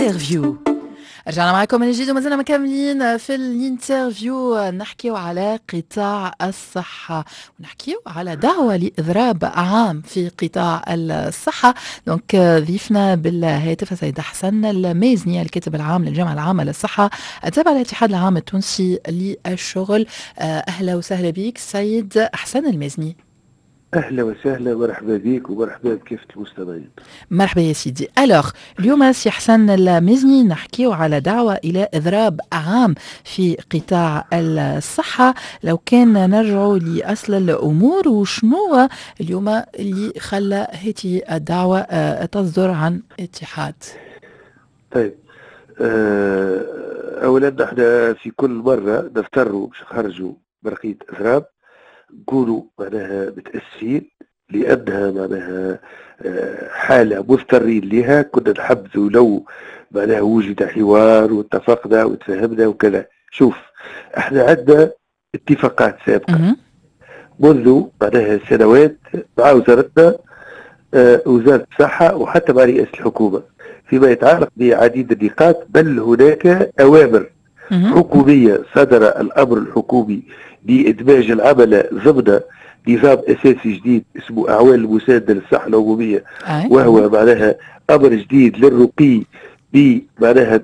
الانترفيو. رجعنا معكم من جديد ومازلنا مكملين في الانترفيو، نحكيو على قطاع الصحة ونحكيو على دعوة لإضراب عام في قطاع الصحة. دونك ضيفنا بالهاتف السيد حسن المازني، الكاتب العام للجامعة العامة للصحة التابع للاتحاد العام التونسي للشغل. أهلا وسهلا بك سيد حسن المازني. أهلا وسهلا، مرحبا بك ومرحبا بكافة المستمعين. مرحبا يا سيدي. ألوغ اليوم سي حسن المازني نحكيو على دعوة إلى إضراب عام في قطاع الصحة. لو كان نرجعوا لأصل الأمور وشنو اليوم اللي خلى هذه الدعوة تصدر عن اتحاد؟ طيب، أولا احنا في كل مرة نفتروا باش نخرجوا برقية إضراب نكونوا معناها متأسفين لأنها معناها حالة مضطرين لها. كنا نحبذوا لو معناها وجد حوار واتفقنا وتفهمنا وكذا. شوف، احنا عندنا اتفاقات سابقة منذ معناها سنوات مع وزارتنا، وزارة الصحة وحتى مع رئاسة الحكومة فيما يتعلق بعديد النقاط، بل هناك أوامر حكومية. صدر الأمر الحكومي بإدماج العمل ضمن نظام أساسي جديد اسمه أعوان المساندة للصحة العمومية، وهو معناها أمر جديد للرقي بمعناها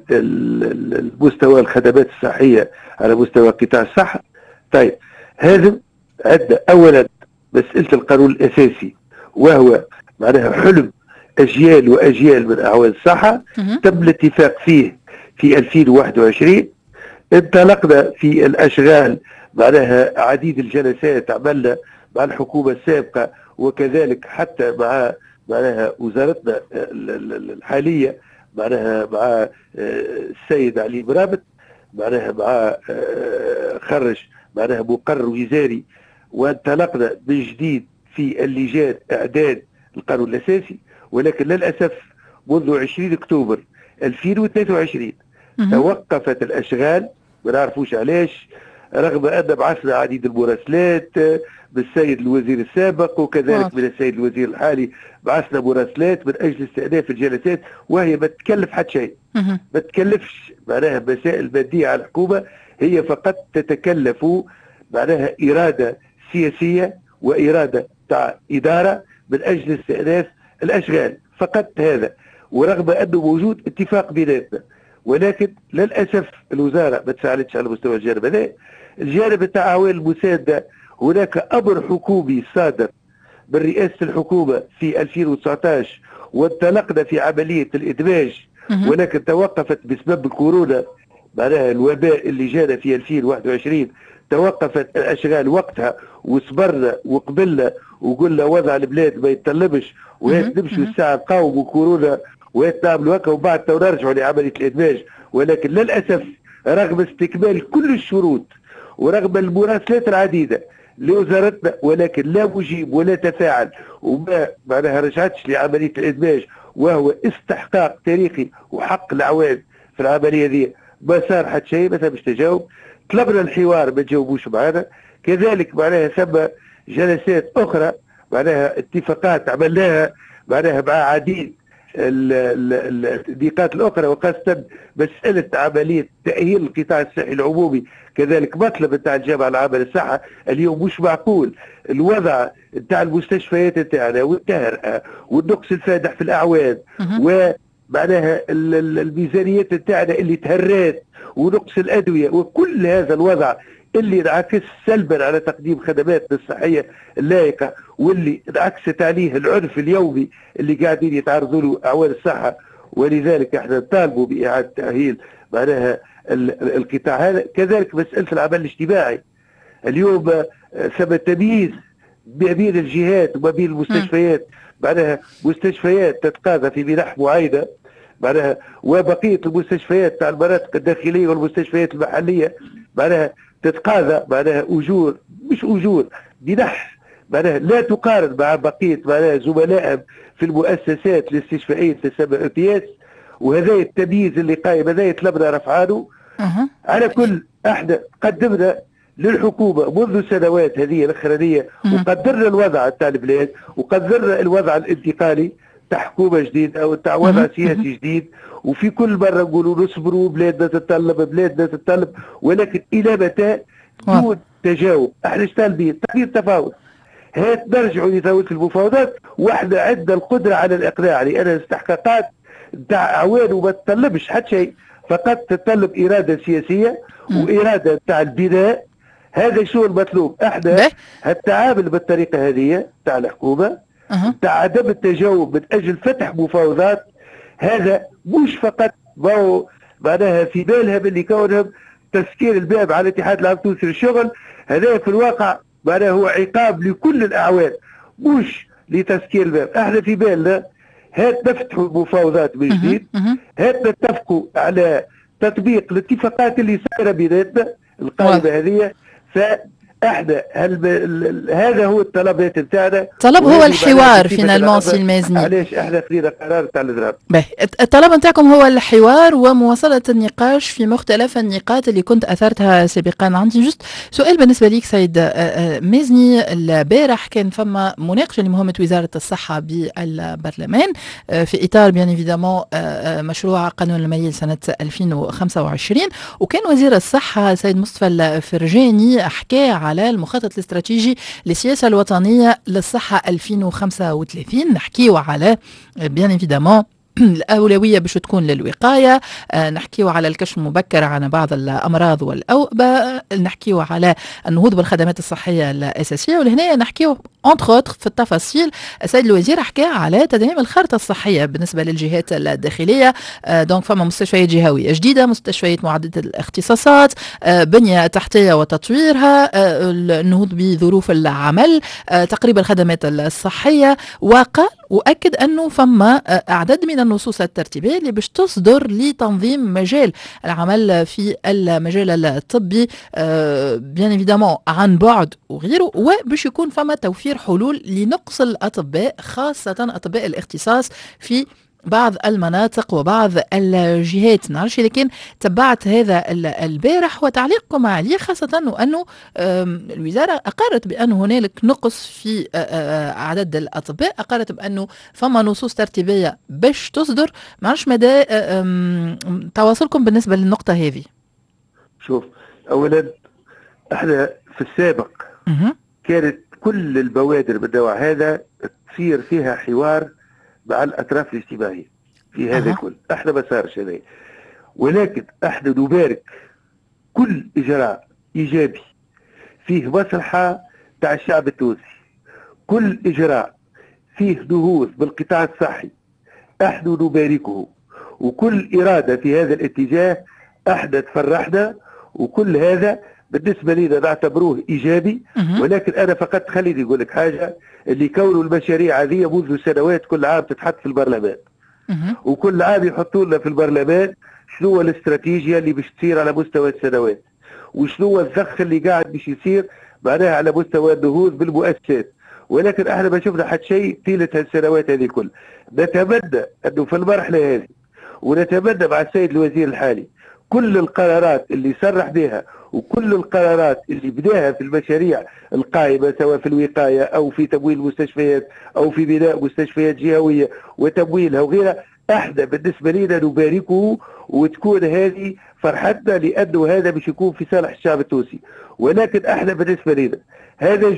المستوى الخدمات الصحية على مستوى قطاع الصحة. طيب، هذا عندنا أولا مسألة القانون الأساسي، وهو معناها حلم أجيال وأجيال من أعوان الصحة تم الاتفاق فيه في 2021. انطلقنا في الأشغال معناها عديد الجلسات عملنا مع الحكومة السابقة وكذلك حتى مع معناها وزارتنا الحالية، معناها مع السيد علي مرابط، معناها مع خرج معناها مقرر وزاري، وانطلقنا من جديد في اللجان إعداد القانون الأساسي. ولكن للأسف منذ 20 أكتوبر 2023 توقفت الأشغال، ما نعرفوش علاش، رغم أن بعثنا عديد المراسلات بالسيد الوزير السابق وكذلك من السيد الوزير الحالي، بعثنا مراسلات من أجل استئناف الجلسات، وهي ما تكلف حتى شيء، ما تكلفش معناها مسائل مادية على الحكومة، هي فقط تتكلف معناها إرادة سياسية وإرادة تاع إدارة من أجل استئناف الأشغال فقط هذا. ورغم أنه موجود اتفاق بيناتنا، ولكن للأسف الوزارة ما تساعدتش على مستوى الجانب هذا. الجانب تاع أعوان المساندة، هناك أمر حكومي صادر من رئاسة الحكومة في 2019 وانطلقنا في عملية الإدماج، ولكن توقفت بسبب الكورونا، معناها الوباء اللي جانا في 2021. توقفت الأشغال وقتها وصبرنا وقبلنا وقلنا وضع البلاد ما يتطلبش، وهات نمشوا الساعة نقاوموا كورونا وهات نعملوا هكا وبعد تو نرجعوا لعملية الإدماج. ولكن للأسف رغم استكمال كل الشروط ورغم المراسلات العديدة لوزارتنا، ولكن لا مجيب ولا تفاعل وما معناها رجعتش لعملية الإدماج، وهو استحقاق تاريخي وحق الأعوان في العملية دي. ما صار حتى شيء، مثلا باش تجاوب، طلبنا الحوار ما تجاوبوش معنا. كذلك معناها ثم جلسات أخرى معناها اتفاقات عملناها معناها مع عديد النقاط الأخرى، وخاصة مسألة عملية تأهيل القطاع الصحي العمومي. كذلك مطلب نتاع الجامعة العامة للصحة. اليوم مش معقول الوضع نتاع المستشفيات نتاعنا والتهرئة والنقص الفادح في الأعوان ومعناها الميزانيات نتاعنا اللي تهرات ونقص الأدوية، وكل هذا الوضع اللي انعكس سلبا على تقديم خدماتنا الصحية اللائقة، واللي انعكست عليه العنف اليومي اللي قاعدين يتعرضوا له أعوان الصحة. ولذلك احنا نطالبوا بإعادة تأهيل معناها القطاع هذا. كذلك مسألة العمل الاجتماعي، اليوم ثم تمييز ما بين الجهات وما بين المستشفيات، معناها مستشفيات تتقاضى في منح معينة معناها، وبقية المستشفيات تاع المناطق الداخلية والمستشفيات المحلية معناها تتقاضى معناها أجور، مش أجور، منح معناها لا تقارن مع بقية معناها زملائهم في المؤسسات الاستشفائية تسمى EPS. وهذا التمييز اللي قايم هذا طلبنا رفعانه. على كل احنا قدمنا للحكومة منذ السنوات هذه الأخرانية وقدرنا الوضع تاع البلاد وقدرنا الوضع الانتقالي. تاع حكومه جديده او تاع وضع سياسي جديد، وفي كل مره نقولوا نصبروا، بلادنا تتطلب، ولكن الى متى دون تجاوب؟ احنا ايش طالبين؟ طالبين تفاوض. هات نرجعوا لدوله المفاوضات، واحنا عندنا القدره على الاقناع، لان الاستحقاقات نتاع اعوان وما تطلبش حتى شيء، فقط تتطلب اراده سياسيه واراده نتاع البناء. هذا شو المطلوب. احنا التعامل بالطريقه هذه تاع الحكومه، تاع عدم التجاوب من اجل فتح مفاوضات، هذا مش فقط معناها في بالها باللي كونهم تسكير الباب على الاتحاد العام التونسي للشغل، هذا في الواقع معناها هو عقاب لكل الاعوان مش لتسكير الباب. احنا في بالنا هات نفتحوا المفاوضات من جديد، هات نتفقوا على تطبيق الاتفاقات اللي صايره بيناتنا القائمه هذه. فاحنا هذا هو الطلبات نتاعنا. الطلب هو الحوار فينالمون سي المازني. علاش احنا خذينا قرار تاع الاضراب؟ الطلب نتاعكم هو الحوار ومواصله النقاش في مختلف النقاط اللي كنت اثرتها سابقا. عندي جست سؤال بالنسبه ليك سيد مازني. البارح كان فما مناقشه لمهمه وزاره الصحه بالبرلمان في اطار بيان ايفيدامون مشروع قانون الماليه سنه 2025، وكان وزير الصحه سيد مصطفى الفرجاني حكى على المخطط الاستراتيجي للسياسه الوطنيه للصحه 2035. نحكيو على بيان ايفيدامون الأولوية باش تكون للوقاية، نحكيو على الكشف المبكر عن بعض الأمراض والأوبئة، نحكيو على النهوض بالخدمات الصحية الأساسية، ولهنا نحكيو entre autres في التفاصيل. السيد الوزير حكى على تدعيم الخارطة الصحية بالنسبة للجهات الداخلية. دونك فما مستشفيات جهوية جديدة، مستشفيات معددة الاختصاصات، بنية تحتية وتطويرها، النهوض بظروف العمل، تقريب الخدمات الصحية. وقال وأكد أنه فما أعداد من النصوص الترتيبية اللي باش تصدر لتنظيم مجال العمل في المجال الطبي بيان ايفيدامون عن بعد وغيره، وباش يكون فما توفير حلول لنقص الأطباء خاصة أطباء الاختصاص في بعض المناطق وبعض الجهات. نعرفش لكن تبعت هذا البارح وتعليقكم عليه، خاصة وأنه الوزارة أقرت بأن هنالك نقص في عدد الأطباء، أقرت بأنه فما نصوص ترتيبية باش تصدر. معرفش مدى تواصلكم بالنسبة للنقطة هذه. شوف، أولا احنا في السابق كانت كل البوادر بالنوع هذا تصير فيها حوار مع الأطراف الاجتماعية في هذا الكل. احنا ما صارش هذا، ولكن احنا نبارك كل إجراء إيجابي فيه مصلحة تاع الشعب التونسي، كل إجراء فيه نهوض بالقطاع الصحي احنا نباركه، وكل إرادة في هذا الاتجاه احنا تفرحنا، وكل هذا بالنسبة لنا نعتبروه إيجابي. ولكن أنا فقط خليني أقول لك حاجة، اللي كونوا المشاريع هذه منذ سنوات كل عام تتحط في البرلمان، وكل عام يحطوا لنا في البرلمان شنو هو الاستراتيجية اللي باش تصير على مستوى السنوات، وشنو هو الزخ اللي قاعد باش يصير معناها على مستوى النهوض بالمؤسسات. ولكن احنا ما شفنا حتى شيء طيلة هالسنوات هذه كل. نتمنى أنه في المرحلة هذه، ونتمنى مع السيد الوزير الحالي كل القرارات اللي صرح بها وكل القرارات اللي بداها في المشاريع القائمة، سواء في الوقاية أو في تمويل المستشفيات أو في بناء مستشفيات جهوية وتمويلها وغيرها، احنا بالنسبة لنا نباركه، وتكون هذه فرحتنا، لأنه هذا مش يكون في صالح الشعب التونسي. ولكن احنا بالنسبة لنا هذا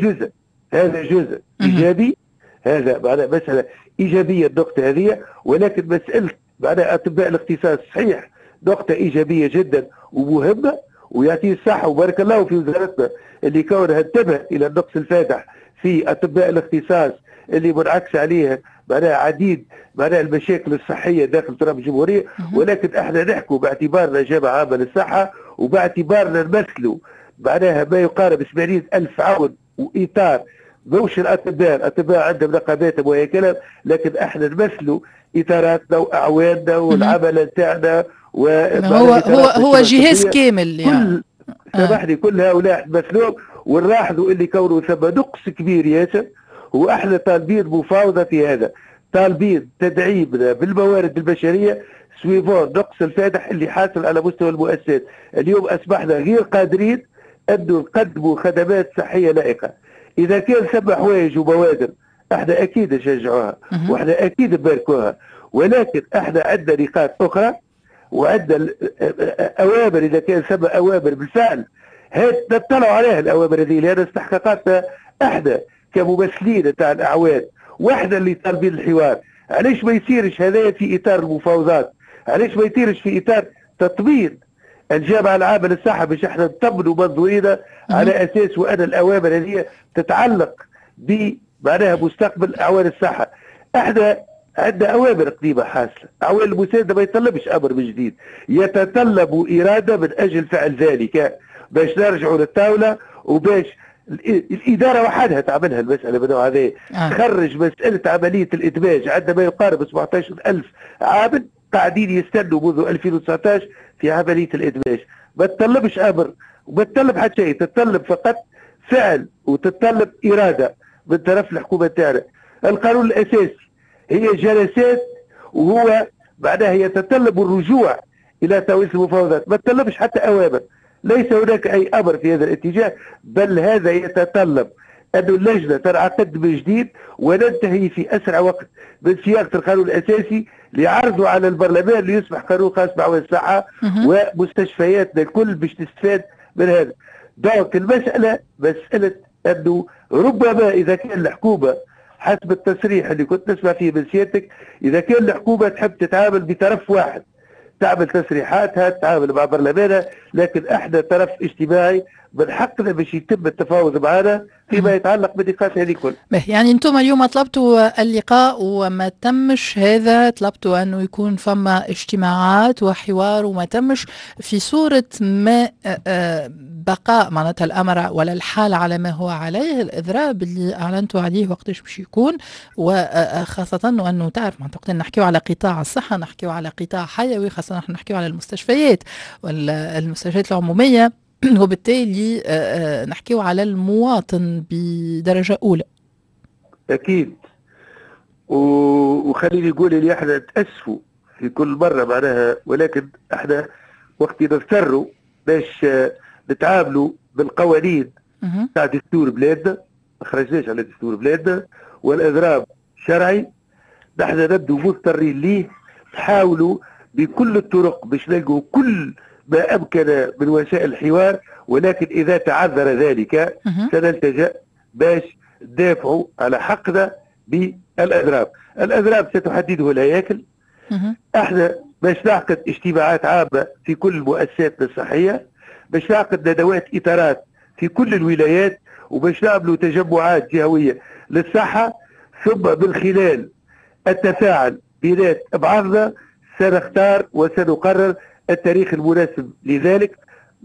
جزء إيجابي، هذا معناه مسألة إيجابية النقطة هذه. ولكن مسألة معناه أطباء الاختصاص صحيح نقطة إيجابية جدا ومهمة، ويعطيه الصحة وبارك الله في وزارتنا اللي كونها انتبهت إلى النقص الفاتح في أطباء الاختصاص اللي منعكس عليها معناها عديد معناها المشاكل الصحية داخل تراب الجمهورية. ولكن احنا نحكوا باعتبارنا جامعة عامة للصحة، وباعتبارنا نمثلوا معناها ما يقارب 80,000 عون وإطار، موش الأطباء عندهم نقاباتهم وهيكلهم، لكن احنا نمثلوا إطاراتنا وأعواننا والعمل نتاعنا. هو جهاز كامل يعني. سامحني، كل هؤلاء نمثلوهم، ونلاحظوا اللي كونوا ثم نقص كبير ياسر، واحنا طالبين مفاوضة في هذا، طالبين تدعيمنا بالموارد البشرية سويفون نقص الفاتح اللي حاصل على مستوى المؤسسات. اليوم أصبحنا غير قادرين أن نقدموا خدمات صحية لائقة. إذا كان ثم حوايج وبوادر احنا اكيد نشجعوها واحنا اكيد نباركوها، ولكن احنا عندنا نقاط اخرى وعندنا اوامر اذا كان ثم اوامر بالفعل نطلعوا عليها الاوامر هذه، لان استحقاقاتنا احنا كممثلين تاع الاعوان واحنا اللي طالبين الحوار. علاش ما يصيرش هذا في اطار المفاوضات؟ علاش ما يصيرش في اطار تطبيق الجامعه العامه للصحه باش احنا نطمنوا منظورينا على اساس وان الاوامر هذه تتعلق بمعناها مستقبل اعوان الصحه. احنا عندنا اوامر قديمه حاصله، اعوان المسانده ما يطلبش امر من جديد، يتطلب اراده من اجل فعل ذلك باش نرجعوا للطاوله وباش الاداره وحدها تعملها المساله من النوع هذا. تخرج مساله عمليه الادماج، عندنا ما يقارب 17,000 عامل قاعدين يستنوا منذ 2019 في عمليه الادماج. ما تطلبش امر وما تطلب حتى شيء، تطلب فقط فعل وتطلب اراده من طرف الحكومه تاعنا. القانون الاساسي هي جلسات وهو معناها يتطلب الرجوع الى توسيع المفاوضات، ما تطلبش حتى اوامر. ليس هناك اي امر في هذا الاتجاه، بل هذا يتطلب أن اللجنة تنعقد من جديد وننتهي في أسرع وقت من صياغة القانون الأساسي لعرضه على البرلمان ليصبح قانون خاص بأعوان الصحة ومستشفياتنا الكل باش تستفاد من هذا. دونك المسألة مسألة أنه ربما إذا كان الحكومة حسب التصريح اللي كنت نسمع فيه من سيادتك، إذا كان الحكومة تحب تتعامل بطرف واحد تعمل تصريحاتها تتعامل مع برلمانها، لكن احنا طرف اجتماعي من حقنا باش يتم التفاوض معنا فيما يتعلق بالنقاط هذه كل. يعني انتم اليوم طلبتوا اللقاء وما تمش هذا، طلبتوا انه يكون فما اجتماعات وحوار وما تمش في صورة ما بقاء معناتها الامر ولا الحال على ما هو عليه. الاضراب اللي اعلنتوا عليه وقتاش باش يكون، وخاصة انه تعرف معناتها نحكيو على قطاع الصحة، نحكيو على قطاع حيوي، خاصة نحن نحكيو على المستشفيات والمستشفيات العمومية، وبالتالي نحكيو على المواطن بدرجة أولى. أكيد. وخليني نقول اللي احنا نتأسفوا في كل مرة معناها، ولكن احنا وقت نضطروا باش نتعاملوا بالقوانين تاع دستور بلادنا، ما خرجناش على دستور بلادنا، والإضراب شرعي نحن نبدو مضطرين ليه. نحاولوا بكل الطرق باش نلقوا كل ما أمكن من وسائل الحوار، ولكن إذا تعذر ذلك سنلتجأ باش ندافعوا على حقنا بالأضراب. الأضراب ستحدده الهياكل. احنا باش نعقد اجتماعات عامة في كل المؤسسات الصحية، باش نعقد ندوات إطارات في كل الولايات، وباش نعملوا تجمعات جهوية للصحة، ثم من خلال التفاعل بينات بعضنا سنختار وسنقرر التاريخ المناسب لذلك،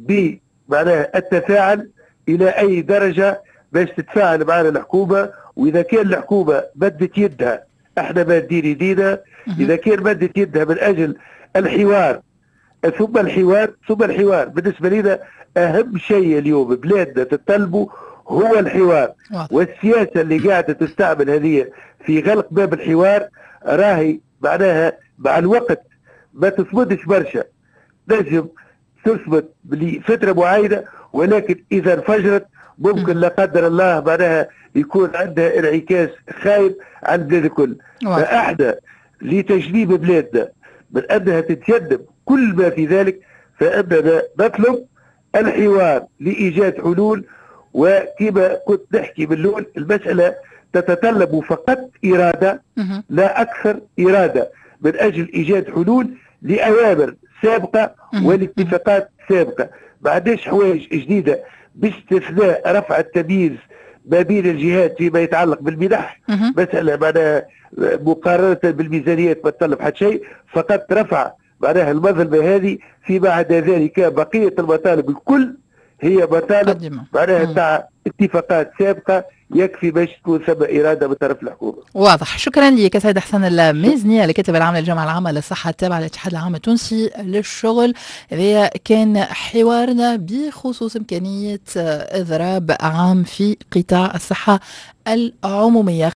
بمعنى التفاعل إلى أي درجة باش تتفاعل معنا الحكومة. وإذا كان الحكومة مدت يدها احنا مادين يدينا، إذا كان مدت يدها من أجل الحوار ثم الحوار بالنسبة لنا أهم شيء اليوم بلادنا تطلبه هو الحوار. والسياسة اللي قاعدة تستعمل هذه في غلق باب الحوار راهي معناها مع الوقت ما تصمدش برشا، نجم تصمد لفترة معينة، ولكن إذا انفجرت ممكن لا قدر الله معناها يكون عندها انعكاس خايب على البلاد الكل. فاحنا لتجنيب بلادنا من أنها تتجنب كل ما في ذلك، فإننا نطلب الحوار لإيجاد حلول. وكما كنت نحكي باللول، المسألة تتطلب فقط إرادة لا أكثر، إرادة من أجل إيجاد حلول لأوامر سابقة والاتفاقات سابقة. ما عندناش حوايج جديدة باستثناء رفع التمييز ما بين الجهات فيما يتعلق بالمنح. مسألة معناها مقارنة بالميزانيات ما تطلب حتى شيء، فقط رفع معناها المظلمة هذه. فيما عدا ذلك بقية المطالب الكل هي مطالب معناها تاع اتفاقات سابقة، يكفي باش تكون ثم إرادة من طرف الحكومة. واضح. شكرا لك سيد حسن المازني، الكاتب العام للجامعة العامة للصحة التابعة للاتحاد العام التونسي للشغل. هذا كان حوارنا بخصوص إمكانية إضراب عام في قطاع الصحة العمومية.